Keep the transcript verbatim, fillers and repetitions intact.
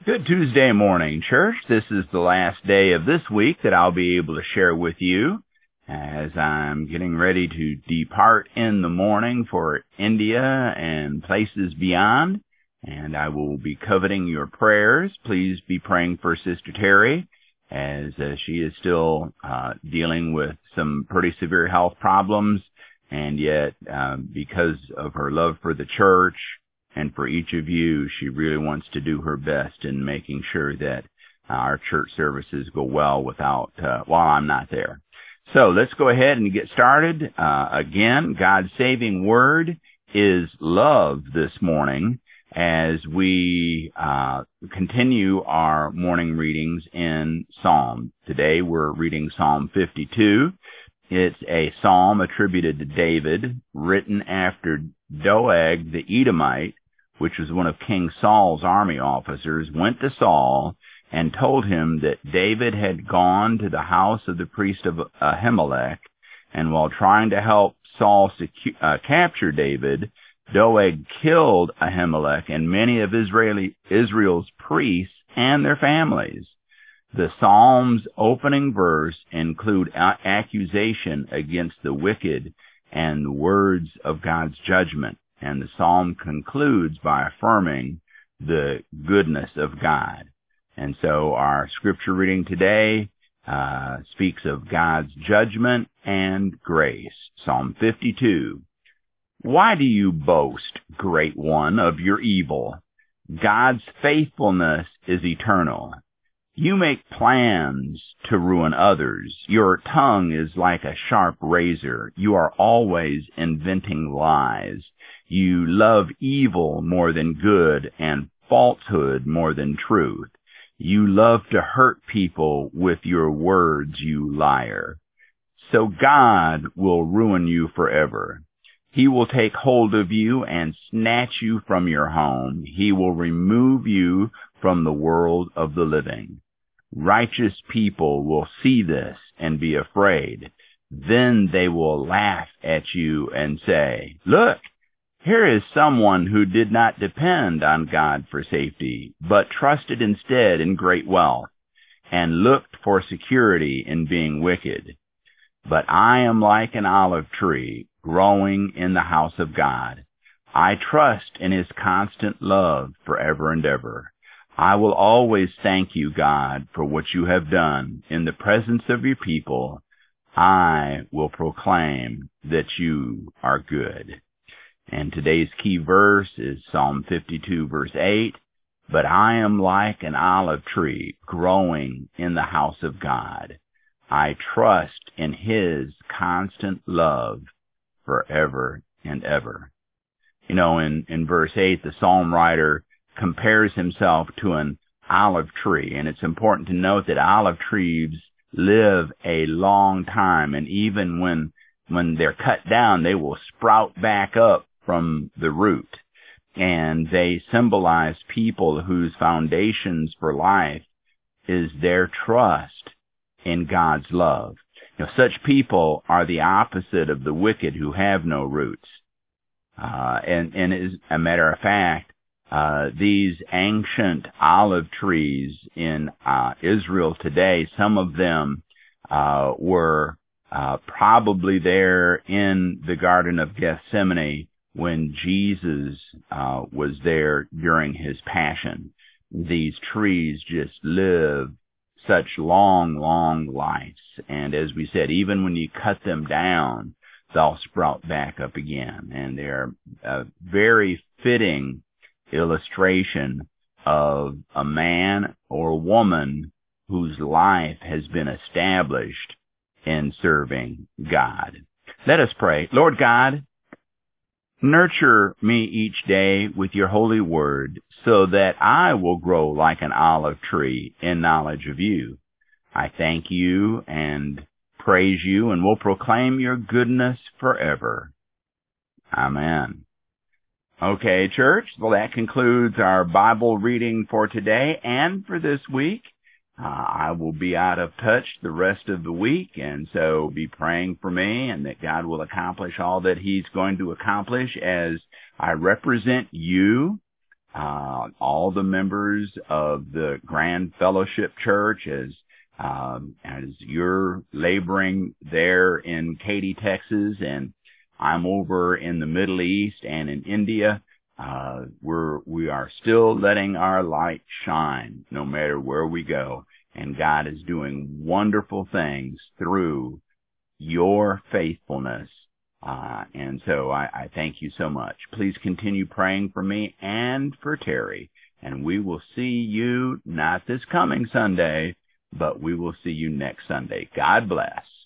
Good Tuesday morning, church. This is the last day of this week that I'll be able to share with you as I'm getting ready to depart in the morning for India and places beyond. And I will be coveting your prayers. Please be praying for Sister Terry as uh, she is still uh, dealing with some pretty severe health problems. And yet, uh, because of her love for the church and for each of you, she really wants to do her best in making sure that our church services go well without, uh, while I'm not there. So let's go ahead and get started. Uh, again, God's saving word is love this morning as we uh, continue our morning readings in Psalm. Today we're reading Psalm fifty-two. It's a psalm attributed to David, written after Doeg the Edomite, which was one of King Saul's army officers, went to Saul and told him that David had gone to the house of the priest of Ahimelech, and while trying to help Saul secu- uh, capture David, Doeg killed Ahimelech and many of Israeli, Israel's priests and their families. The psalm's opening verse include a- accusation against the wicked and the words of God's judgment, and the psalm concludes by affirming the goodness of God. And so our scripture reading today uh, speaks of God's judgment and grace. Psalm fifty-two. Why do you boast, great one, of your evil? God's faithfulness is eternal. You make plans to ruin others. Your tongue is like a sharp razor. You are always inventing lies. You love evil more than good and falsehood more than truth. You love to hurt people with your words, you liar. So God will ruin you forever. He will take hold of you and snatch you from your home. He will remove you from the world of the living. Righteous people will see this and be afraid. Then they will laugh at you and say, "Look, here is someone who did not depend on God for safety, but trusted instead in great wealth and looked for security in being wicked. But I am like an olive tree growing in the house of God. I trust in his constant love forever and ever. I will always thank you, God, for what you have done. In the presence of your people, I will proclaim that you are good." And today's key verse is Psalm fifty-two, verse eight. But I am like an olive tree growing in the house of God. I trust in his constant love forever and ever. You know, in, in verse eight, the psalm writer compares himself to an olive tree. And it's important to note that olive trees live a long time. And even when, when they're cut down, they will sprout back up from the root. And they symbolize people whose foundations for life is their trust in God's love. You know, such people are the opposite of the wicked who have no roots. Uh, and, and as a matter of fact, uh, these ancient olive trees in uh, Israel today, some of them uh, were uh, probably there in the Garden of Gethsemane when Jesus uh, was there during his passion. These trees just live such long, long lives. And as we said, even when you cut them down, they'll sprout back up again. And they're a very fitting illustration of a man or woman whose life has been established in serving God. Let us pray. Lord God, nurture me each day with your holy word so that I will grow like an olive tree in knowledge of you. I thank you and praise you and will proclaim your goodness forever. Amen. Okay, church, well, that concludes our Bible reading for today and for this week. Uh, I will be out of touch the rest of the week, and so be praying for me and that God will accomplish all that he's going to accomplish as I represent you uh, all the members of the Grand Fellowship Church as um, as you're laboring there in Katy, Texas, and I'm over in the Middle East and in India. Uh, we're, we are still letting our light shine no matter where we go. And God is doing wonderful things through your faithfulness. Uh, and so I, I thank you so much. Please continue praying for me and for Terry. And we will see you not this coming Sunday, but we will see you next Sunday. God bless.